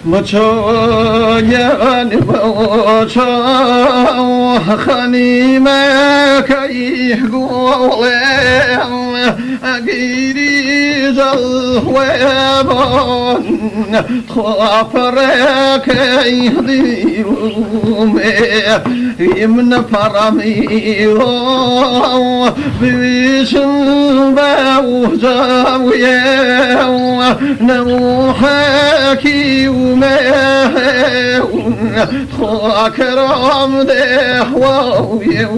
مچویان بوچو خانی مکی گولم اگیری جلوه خافرکی دیومه یمن پرمیرو بیشن باوجاویه نوحکی ومهون خاکرام دهواویه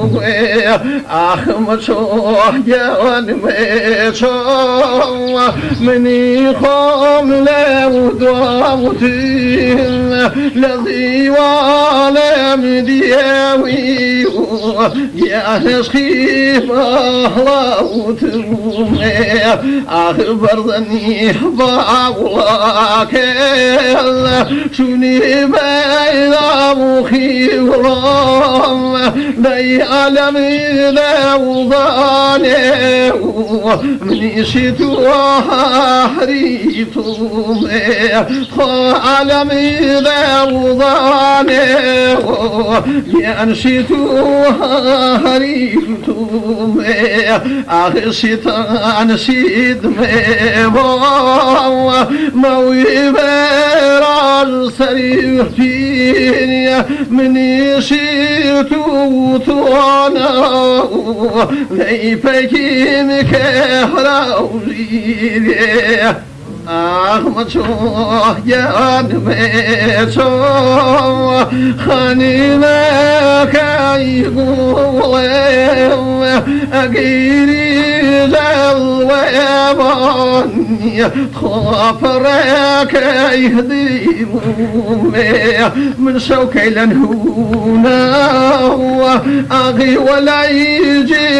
احمد شویان میچو منی خام لودوتين لذي وعالم ديوي يا نسخيف أهلاوتهم أخبر ذني باولاك شوني بين أبوخي ورام دي عالمي لوضاني مني شتوها حريتهم عالمي لوضاني ينشتوها حريتهم أخشتان شدمي موي براج سريفتين مني شيرتو توانا ليفكي مكهراوزي احمد شویان میچو خانی مکی گولم اگیری جلوه بانی خافرکی دیومه من شوکی لنهونا اغی ولیجی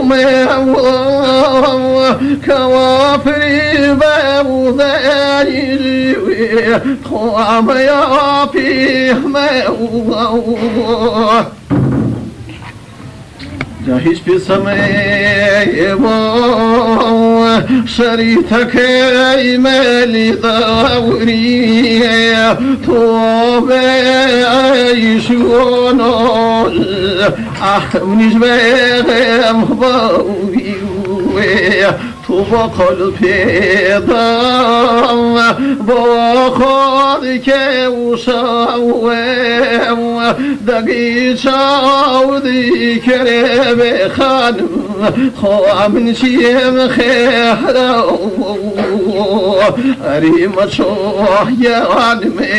ومه كوافري بوذايري قام يا فيه موضوع جاهز في سماء شريتك مالي دوري توبي شونو منيش بغم باوي تو با قلبی دام با خود که وشاوم دقی چاودی کره بخانم خوام نشیم خیرم اریم چویان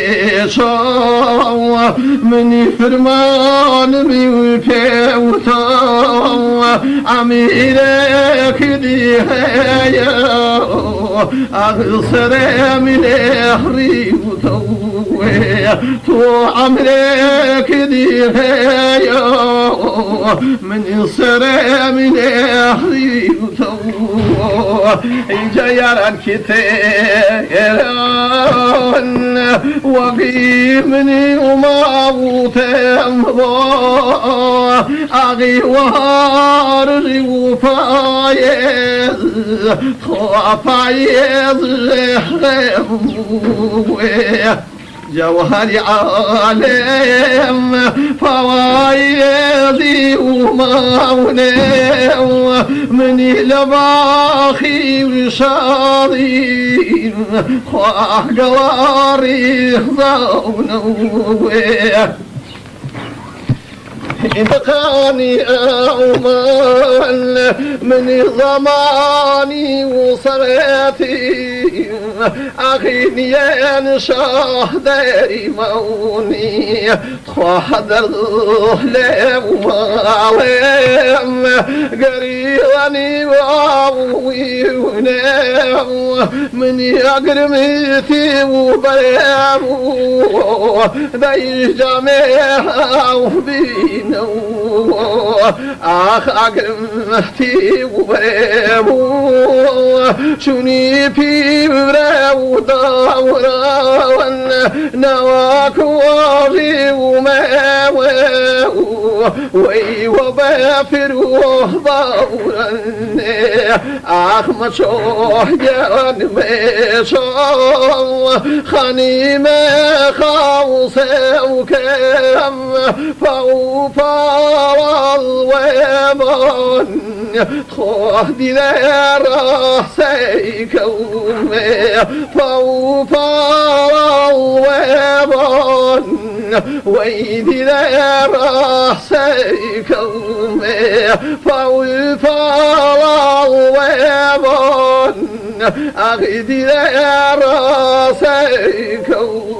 میشم منی فرمان می پیوتم امیره کدی أغسر من أحري وتوه تو عمرك دي من يصر من أحري وتوه جيران كتيران وقيمني وما وتم أغي وارجي وفايز خافايز جوهر عالم فوايدي وموني مني لباخي وشاضين خواه قواري خضونوه انتقاني أعمال من ضماني وصلاتي أخيني أنشاه داري موني تخوحدر لهم وعلم قريباني وعوي ونام مني أقرميتي وبرامو دايش جامعه وبين أخاكمتي وبريمو شوني بيبرا ودورا نواك واري وماوي وي وبافر ضورا أخمد شوحيان ميشو خاني ما خوصي وكم فوفا والويبون تخوضي لراسي كومي فوفا والويبون ويدي لراسي كومي فوفا والويبون أغدي لراسي كومي